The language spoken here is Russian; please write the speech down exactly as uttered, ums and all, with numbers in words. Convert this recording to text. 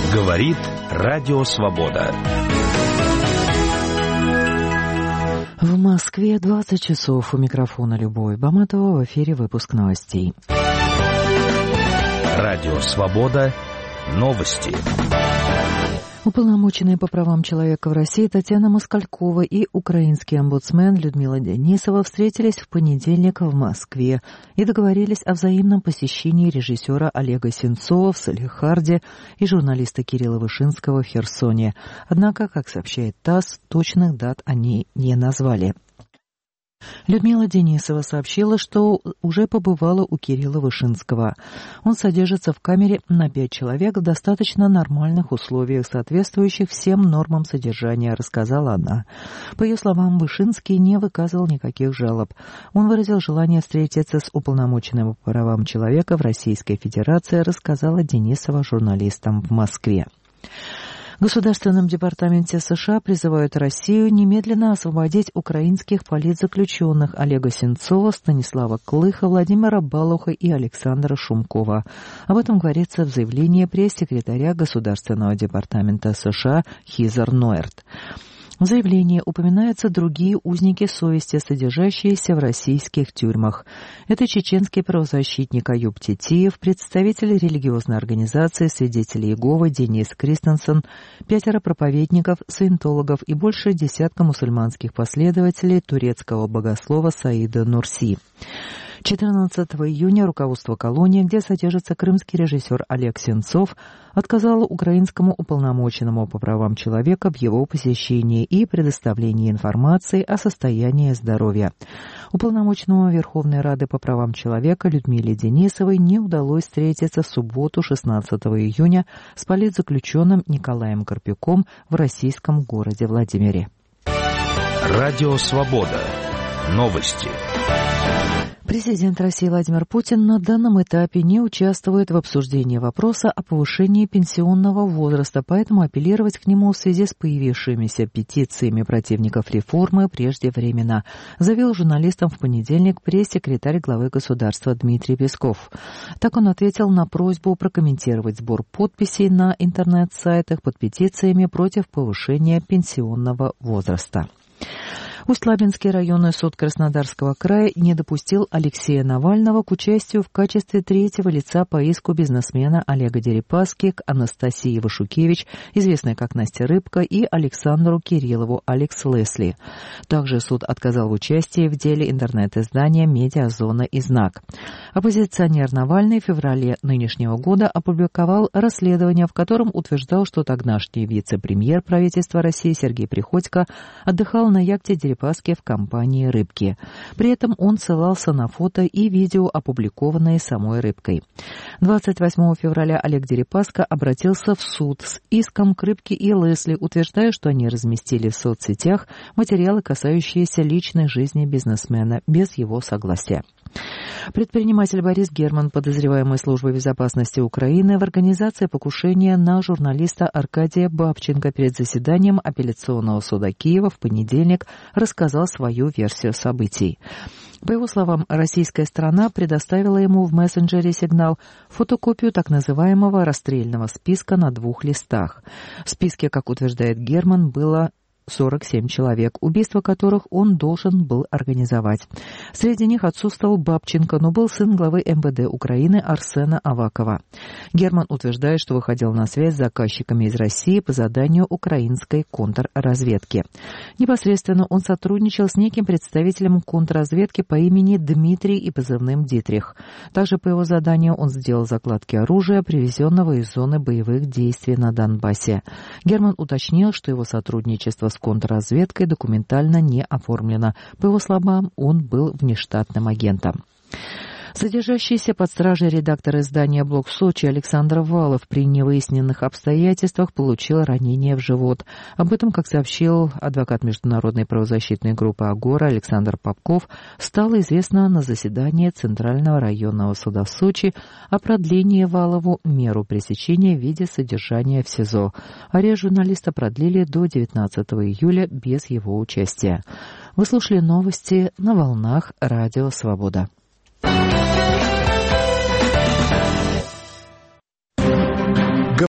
Говорит Радио Свобода. В Москве двадцать часов. У микрофона Любовь Баматова. В эфире выпуск новостей. Радио Свобода. Новости. Уполномоченные по правам человека в России Татьяна Москалькова и украинский омбудсмен Людмила Денисова встретились в понедельник в Москве и договорились о взаимном посещении режиссера Олега Сенцова в Салехарде и журналиста Кирилла Вышинского в Херсоне. Однако, как сообщает ТАСС, точных дат они не назвали. Людмила Денисова сообщила, что уже побывала у Кирилла Вышинского. Он содержится в камере на пять человек в достаточно нормальных условиях, соответствующих всем нормам содержания, рассказала она. По ее словам, Вышинский не выказывал никаких жалоб. Он выразил желание встретиться с уполномоченным по правам человека в Российской Федерации, рассказала Денисова журналистам в Москве. В Государственном департаменте США призывают Россию немедленно освободить украинских политзаключенных Олега Сенцова, Станислава Клыха, Владимира Балуха и Александра Шумкова. Об этом говорится в заявлении пресс-секретаря Государственного департамента США Хизер Нойерт. В заявлении упоминаются другие узники совести, содержащиеся в российских тюрьмах. Это чеченский правозащитник Аюб Титиев, представитель религиозной организации «Свидетели Иеговы» Денис Кристенсен, пятеро проповедников, саентологов и больше десятка мусульманских последователей турецкого богослова Саида Нурси. четырнадцатого июня руководство колонии, где содержится крымский режиссер Олег Сенцов, отказало украинскому уполномоченному по правам человека в его посещении и предоставлении информации о состоянии здоровья. Уполномоченному Верховной Рады по правам человека Людмиле Денисовой не удалось встретиться в субботу шестнадцатого июня с политзаключенным Николаем Карпюком в российском городе Владимире. Радио Свобода. Новости. Президент России Владимир Путин на данном этапе не участвует в обсуждении вопроса о повышении пенсионного возраста, поэтому апеллировать к нему в связи с появившимися петициями противников реформы преждевременно, заявил журналистам в понедельник пресс-секретарь главы государства Дмитрий Песков. Так он ответил на просьбу прокомментировать сбор подписей на интернет-сайтах под петициями против повышения пенсионного возраста. Усть-Лабинский районный суд Краснодарского края не допустил Алексея Навального к участию в качестве третьего лица по иску бизнесмена Олега Дерипаски к Анастасии Вашукевич, известной как Настя Рыбка, и Александру Кириллову Алекс Лесли. Также суд отказал в участии в деле интернет-издания «Медиазона» и «Знак». Оппозиционер Навальный в феврале нынешнего года опубликовал расследование, в котором утверждал, что тогдашний вице-премьер правительства России Сергей Приходько отдыхал на яхте Дерипаски в компании «Рыбки». При этом он ссылался на фото и видео, опубликованные самой «Рыбкой». двадцать восьмого февраля Олег Дерипаска обратился в суд с иском к «Рыбке» и Лесли, утверждая, что они разместили в соцсетях материалы, касающиеся личной жизни бизнесмена, без его согласия. Предприниматель Борис Герман, подозреваемый Службой безопасности Украины в организации покушения на журналиста Аркадия Бабченко, перед заседанием апелляционного суда Киева в понедельник рассказал свою версию событий. По его словам, российская сторона предоставила ему в мессенджере «Сигнал» фотокопию так называемого расстрельного списка на двух листах. В списке, как утверждает Герман, было сорок семь человек, убийство которых он должен был организовать. Среди них отсутствовал Бабченко, но был сын главы эм вэ дэ Украины Арсена Авакова. Герман утверждает, что выходил на связь с заказчиками из России по заданию украинской контрразведки. Непосредственно он сотрудничал с неким представителем контрразведки по имени Дмитрий и позывным Дитрих. Также по его заданию он сделал закладки оружия, привезенного из зоны боевых действий на Донбассе. Герман уточнил, что его сотрудничество с контрразведкой документально не оформлено. По его словам, он был внештатным агентом. Содержащийся под стражей редактор издания «Блог в Сочи» Александр Валов при невыясненных обстоятельствах получил ранение в живот. Об этом, как сообщил адвокат международной правозащитной группы «Агора» Александр Попков, стало известно на заседании Центрального районного суда в Сочи о продлении Валову меру пресечения в виде содержания в СИЗО. Арест журналиста продлили до девятнадцатого июля без его участия. Вы слушали новости на волнах Радио Свобода.